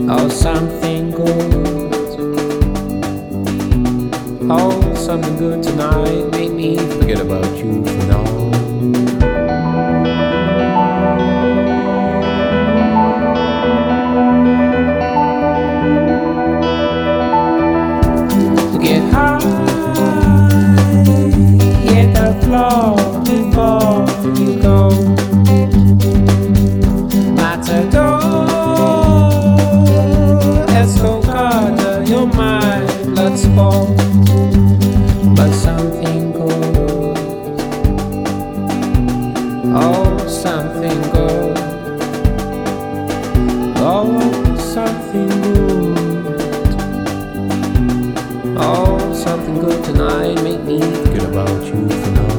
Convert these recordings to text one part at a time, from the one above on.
Oh, something good. Oh, something good tonight. Make me forget about you for now. Get high, hit the floor before you go. Matador, Escocada, you're my blood sport. But something good, oh, something good, oh, something good. Oh, something good tonight. Make me forget about you for now.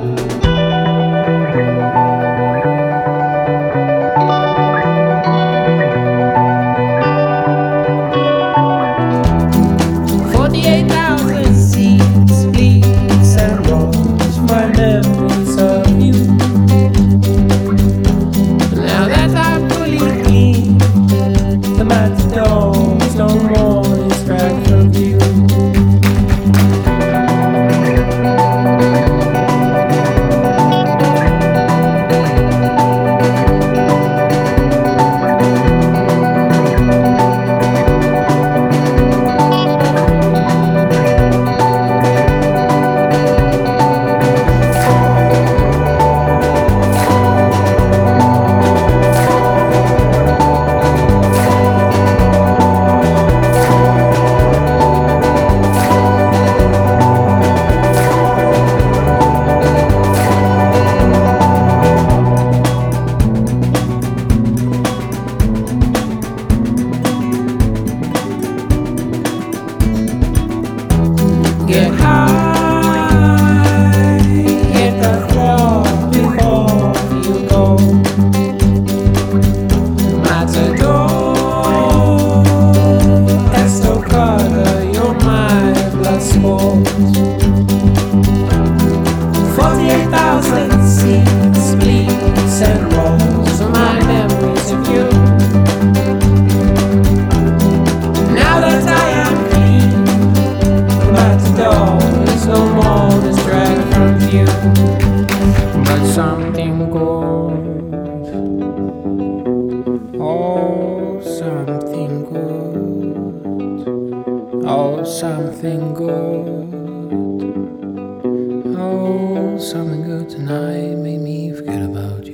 No more distract from you. Get high, hit the floor before you go. Matador, Estocada, you're my blood sport. 48,000 seeds, bleeds and rolls are my memories of you. Now that I am clean, there's no more distract from you. But something good, oh, something good, oh, something good, oh, something good tonight. Made me forget about you.